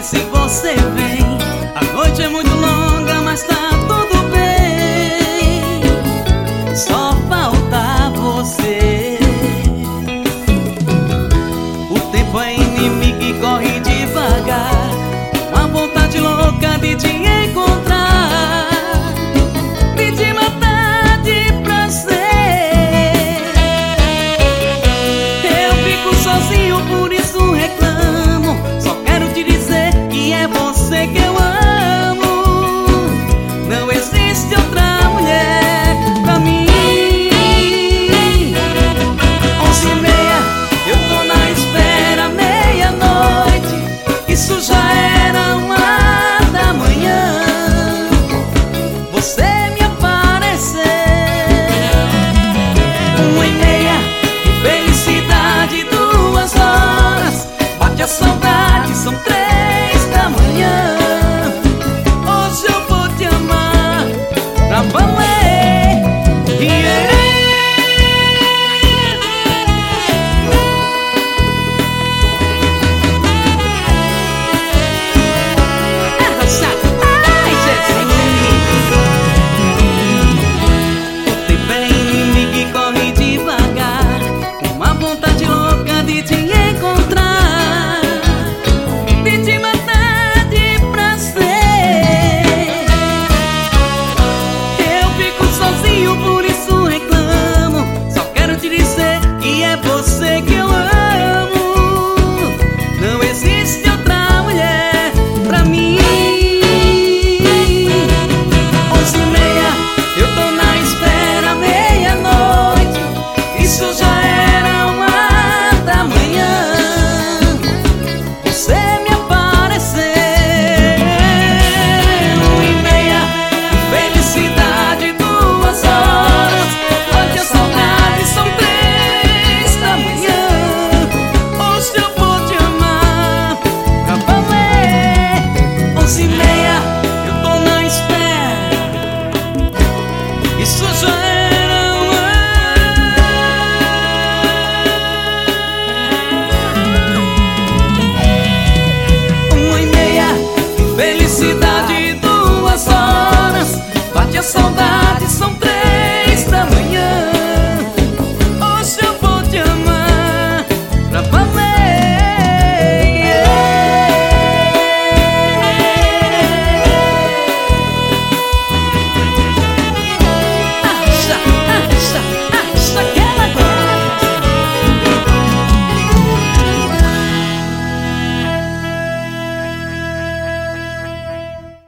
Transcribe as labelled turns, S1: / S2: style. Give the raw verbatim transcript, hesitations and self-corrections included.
S1: se você vem. A noite é muito longa, mas tá tudo bem. Só falta você. O tempo é inimigo e corre devagar. Uma vontade louca de te encontrar, de te matar de prazer. Eu fico sozinho, por isso reclamo. Só quero te dizer que é você que eu amo. Não existe outra mulher pra mim. Onze e meia, eu tô na espera, meia-noite. Isso já era uma da manhã. Você me apareceu. Uma e meia, que felicidade, duas horas. Bate a saudade, são três da manhã. Hoje eu vou te amar pra valer. Yeah. De te encontrar, de te matar de prazer. Eu fico sozinho, por isso reclamo. Só quero te dizer que é você que eu amo. Não existe outra mulher pra mim. Onze e meia, eu tô na espera, meia-noite. Isso já era uma da manhã. Você me apareceu. Uma e meia, felicidade, duas horas. Bate a saudade, são três da manhã. Hoje eu vou te amar pra valer. Onze e meia, eu tô na espera. Isso já era uma. Felicidade.